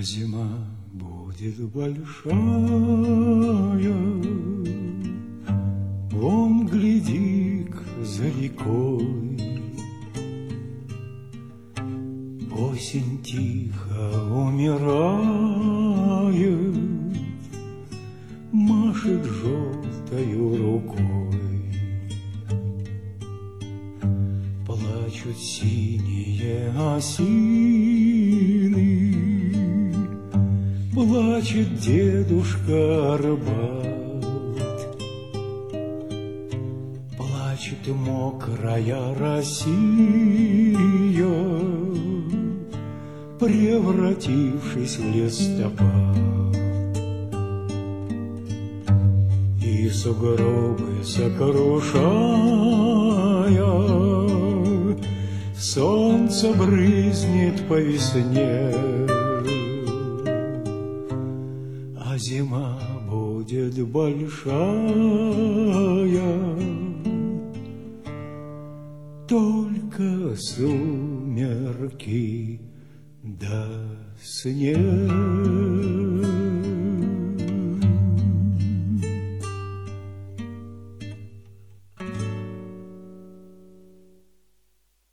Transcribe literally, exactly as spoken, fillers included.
зима будет большая, вон гляди-ка за рекой. Осень тихо умирает, машет желтою рукой. Плачут синие осины, плачет дедушка Арбат, плачет мокрая Россия, превратившись в листопад. И сугробы сокрушая, солнце брызнет по весне, а зима будет большая, только сумерки да снег.